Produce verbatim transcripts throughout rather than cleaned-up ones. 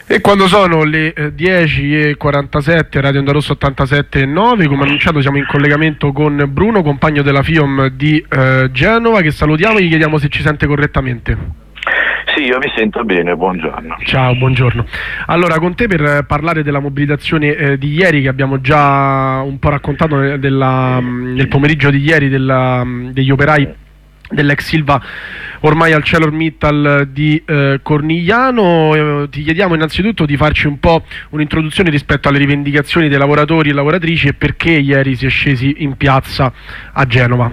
E quando sono le eh, dieci e quarantasette, Radio Onda Rossa ottantasette e nove, come annunciato siamo in collegamento con Bruno, compagno della FIOM di eh, Genova, che salutiamo e gli chiediamo se ci sente correttamente. Sì, io mi sento bene, buongiorno. Ciao, buongiorno. Allora, con te per parlare della mobilitazione eh, di ieri, che abbiamo già un po' raccontato nel, della, nel pomeriggio di ieri della, degli operai dell'ex Silva ormai al ArcelorMittal di eh, Cornigliano, eh, ti chiediamo innanzitutto di farci un po' un'introduzione rispetto alle rivendicazioni dei lavoratori e lavoratrici e perché ieri si è scesi in piazza a Genova.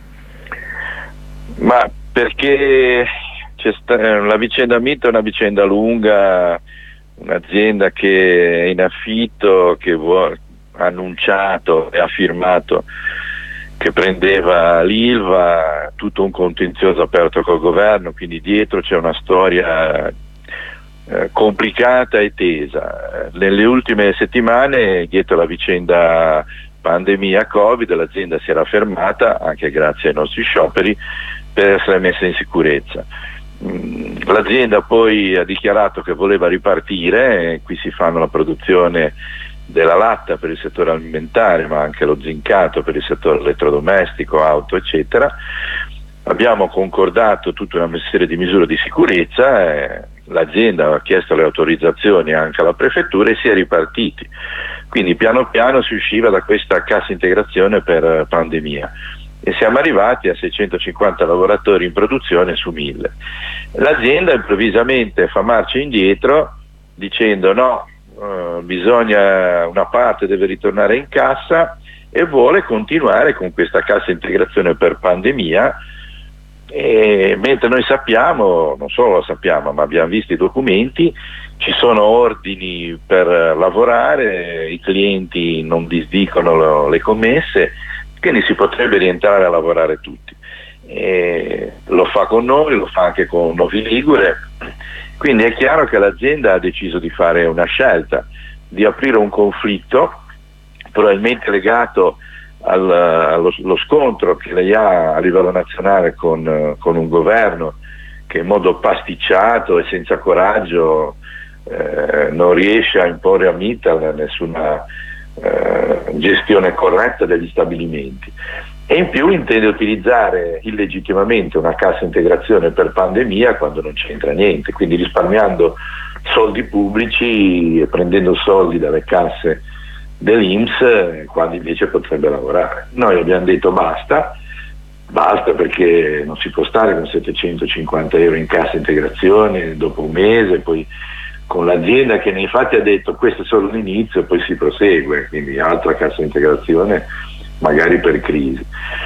Ma perché c'è sta, la vicenda Mitta è una vicenda lunga, un'azienda che è in affitto, che vuole, ha annunciato e ha firmato che prendeva l'Ilva, tutto un contenzioso aperto col governo, quindi dietro c'è una storia eh, complicata e tesa. Nelle ultime settimane, dietro la vicenda pandemia Covid, l'azienda si era fermata, anche grazie ai nostri scioperi, per essere messa in sicurezza. L'azienda poi ha dichiarato che voleva ripartire, e qui si fanno la produzione della latta per il settore alimentare, ma anche lo zincato per il settore elettrodomestico, auto eccetera. Abbiamo concordato tutta una serie di misure di sicurezza, eh, l'azienda ha chiesto le autorizzazioni anche alla prefettura e si è ripartiti, quindi piano piano si usciva da questa cassa integrazione per pandemia e siamo arrivati a seicentocinquanta lavoratori in produzione su mille. L'azienda improvvisamente fa marcia indietro dicendo no, Uh, bisogna, una parte deve ritornare in cassa, e vuole continuare con questa cassa integrazione per pandemia, e mentre noi sappiamo, non solo lo sappiamo ma abbiamo visto i documenti, ci sono ordini per lavorare, i clienti non disdicono lo, le commesse, quindi si potrebbe rientrare a lavorare tutti. E lo fa con noi, lo fa anche con Novi Ligure. Quindi è chiaro che l'azienda ha deciso di fare una scelta, di aprire un conflitto, probabilmente legato al, allo, allo scontro che lei ha a livello nazionale con, con un governo che in modo pasticciato e senza coraggio eh, non riesce a imporre a Mittal nessuna eh, gestione corretta degli stabilimenti. E in più intende utilizzare illegittimamente una cassa integrazione per pandemia quando non c'entra niente, quindi risparmiando soldi pubblici e prendendo soldi dalle casse dell'I N P S quando invece potrebbe lavorare. Noi abbiamo detto basta, basta perché non si può stare con settecentocinquanta euro in cassa integrazione dopo un mese, poi con l'azienda che nei fatti ha detto questo è solo l'inizio e poi si prosegue, quindi altra cassa integrazione magari per crisi.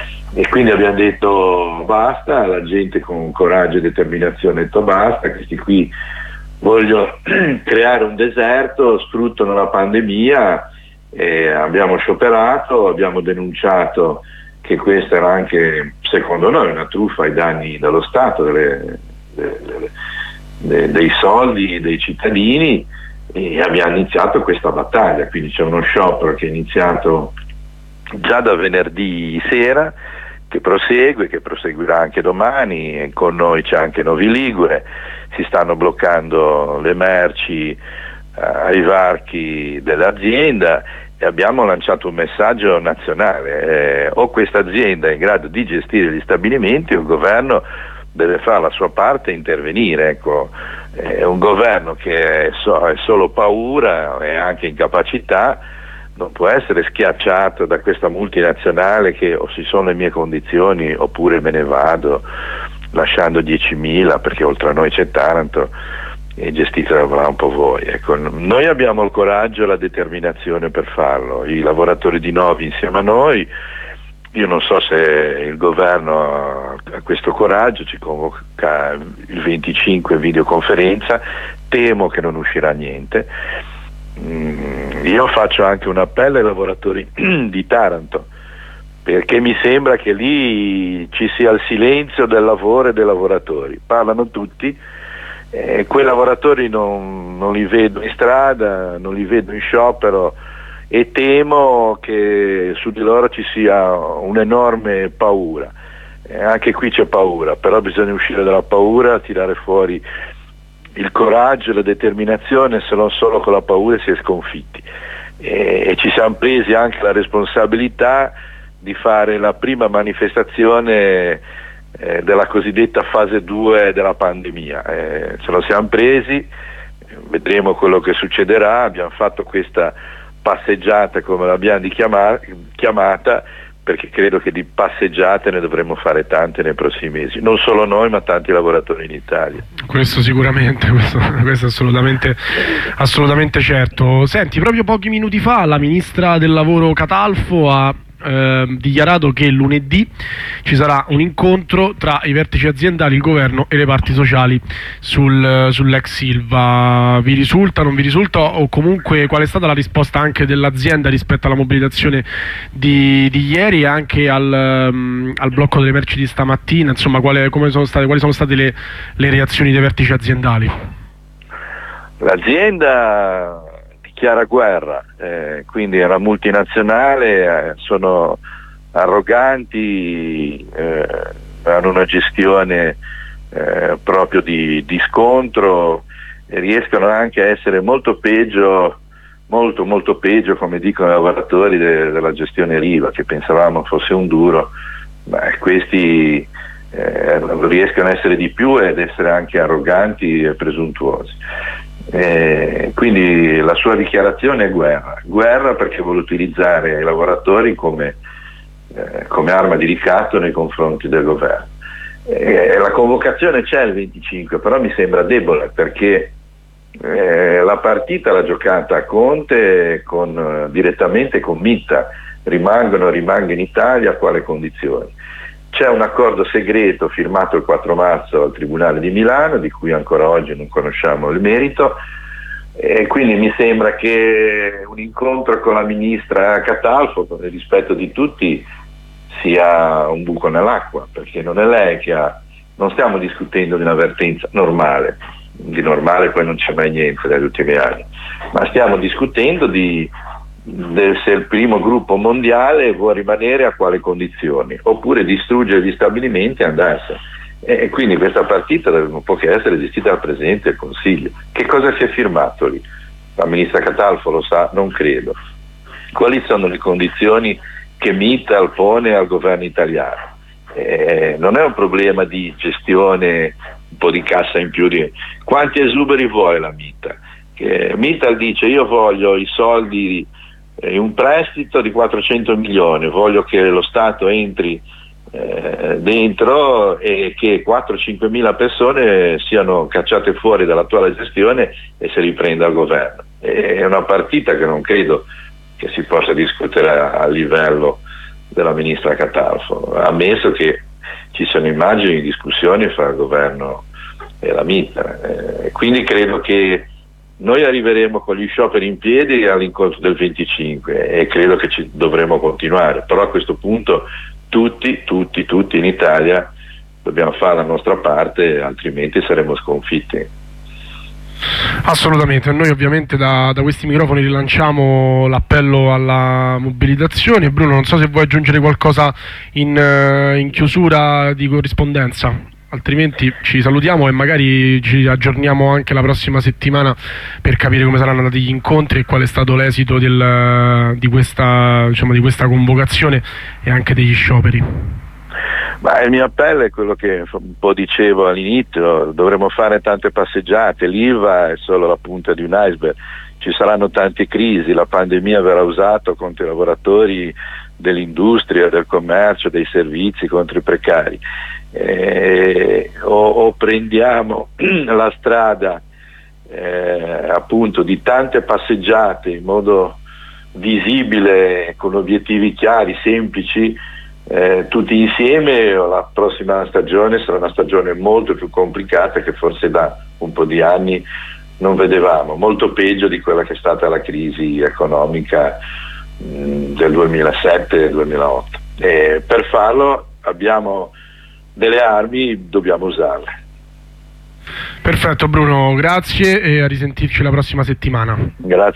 E quindi abbiamo detto basta, la gente con coraggio e determinazione ha detto basta, questi qui vogliono creare un deserto, sfruttano la pandemia, e abbiamo scioperato, abbiamo denunciato che questa era anche secondo noi una truffa ai danni dello Stato, delle, delle, delle, dei soldi dei cittadini, e abbiamo iniziato questa battaglia. Quindi c'è uno sciopero che è iniziato già da venerdì sera, che prosegue, che proseguirà anche domani, e con noi c'è anche Novi Ligure, si stanno bloccando le merci eh, ai varchi dell'azienda, e abbiamo lanciato un messaggio nazionale, eh, o questa azienda è in grado di gestire gli stabilimenti o il governo deve fare la sua parte e intervenire. Ecco, è un governo che è, so, è solo paura e anche incapacità, non può essere schiacciato da questa multinazionale che o si sono le mie condizioni oppure me ne vado lasciando diecimila, perché oltre a noi c'è Taranto e gestitela un po' voi. Ecco, noi abbiamo il coraggio e la determinazione per farlo, i lavoratori di Novi insieme a noi. Io non so se il governo ha questo coraggio, ci convoca il venticinque in videoconferenza, temo che non uscirà niente. Io faccio anche un appello ai lavoratori di Taranto, perché mi sembra che lì ci sia il silenzio del lavoro e dei lavoratori, parlano tutti, eh, quei lavoratori non, non li vedo in strada, non li vedo in sciopero, e temo che su di loro ci sia un'enorme paura. Eh, anche qui c'è paura, però bisogna uscire dalla paura, tirare fuori il coraggio e la determinazione, se non solo con la paura si è sconfitti, e, e ci siamo presi anche la responsabilità di fare la prima manifestazione eh, della cosiddetta fase due della pandemia. Eh, ce lo siamo presi, vedremo quello che succederà. Abbiamo fatto questa passeggiata, come l'abbiamo chiamata, perché credo che di passeggiate ne dovremo fare tante nei prossimi mesi, non solo noi ma tanti lavoratori in Italia. Questo sicuramente, questo, questo è assolutamente, assolutamente certo. Senti, proprio pochi minuti fa la ministra del lavoro Catalfo ha eh, dichiarato che lunedì ci sarà un incontro tra i vertici aziendali, il governo e le parti sociali sul, sull'ex Ilva. Vi risulta, non vi risulta, o comunque qual è stata la risposta anche dell'azienda rispetto alla mobilitazione di, di ieri e anche al, um, al blocco delle merci di stamattina? Insomma, quale, come sono state, quali sono state le, le reazioni dei vertici aziendali? L'azienda dichiara guerra, eh, quindi è una multinazionale, eh, sono arroganti, eh, hanno una gestione eh, proprio di, di scontro, e riescono anche a essere molto peggio, molto molto peggio, come dicono i lavoratori de, della gestione Riva, che pensavamo fosse un duro, ma questi eh, riescono a essere di più ed essere anche arroganti e presuntuosi. Eh, quindi la sua dichiarazione è guerra, guerra perché vuole utilizzare i lavoratori come, eh, come arma di ricatto nei confronti del governo. Eh, la convocazione c'è il venticinque, però mi sembra debole, perché eh, la partita l'ha giocata Conte con, eh, direttamente con Mitta, rimangono, rimanga in Italia, a quale condizioni? C'è un accordo segreto firmato il quattro marzo al Tribunale di Milano, di cui ancora oggi non conosciamo il merito, e quindi mi sembra che un incontro con la ministra Catalfo, con il rispetto di tutti, sia un buco nell'acqua, perché non è lei che ha, non stiamo discutendo di una vertenza normale, di normale poi non c'è mai niente negli ultimi anni, ma stiamo discutendo di se il primo gruppo mondiale vuole rimanere, a quale condizioni, oppure distruggere gli stabilimenti e andarsene. E quindi questa partita non può che essere gestita dal Presidente del Consiglio. Che cosa si è firmato lì? La ministra Catalfo lo sa? Non credo. Quali sono le condizioni che Mittal pone al governo italiano? Eh, non è un problema di gestione, un po' di cassa in più. Di... Quanti esuberi vuole la Mittal? Che Mittal dice: io voglio i soldi, eh, un prestito di quattrocento milioni, voglio che lo Stato entri eh, dentro e che quattro cinque mila persone siano cacciate fuori dall'attuale gestione e si riprenda il governo. È una partita che non credo che si possa discutere a, a livello della ministra Catalfo, ammesso che ci siano immagini di discussioni fra il governo e la Mittal. Eh, quindi credo che noi arriveremo con gli scioperi in piedi all'incontro del venticinque e credo che ci dovremo continuare, però a questo punto tutti, tutti, tutti in Italia dobbiamo fare la nostra parte, altrimenti saremo sconfitti. Assolutamente, noi ovviamente da, da questi microfoni rilanciamo l'appello alla mobilitazione. Bruno, non so se vuoi aggiungere qualcosa in, in chiusura di corrispondenza, altrimenti ci salutiamo e magari ci aggiorniamo anche la prossima settimana per capire come saranno andati gli incontri e qual è stato l'esito del, di, questa, diciamo, di questa convocazione e anche degli scioperi. Ma il mio appello è quello che un po' dicevo all'inizio: dovremo fare tante passeggiate, l'I L V A è solo la punta di un iceberg, ci saranno tante crisi, la pandemia verrà usata contro i lavoratori dell'industria, del commercio, dei servizi, contro i precari, eh, o, o prendiamo la strada eh, appunto di tante passeggiate in modo visibile, con obiettivi chiari, semplici, Eh, tutti insieme. La prossima stagione sarà una stagione molto più complicata che forse da un po' di anni non vedevamo, molto peggio di quella che è stata la crisi economica mh, del duemilasette duemilaotto. E per farlo abbiamo delle armi, dobbiamo usarle. Perfetto Bruno, grazie e a risentirci la prossima settimana. Grazie.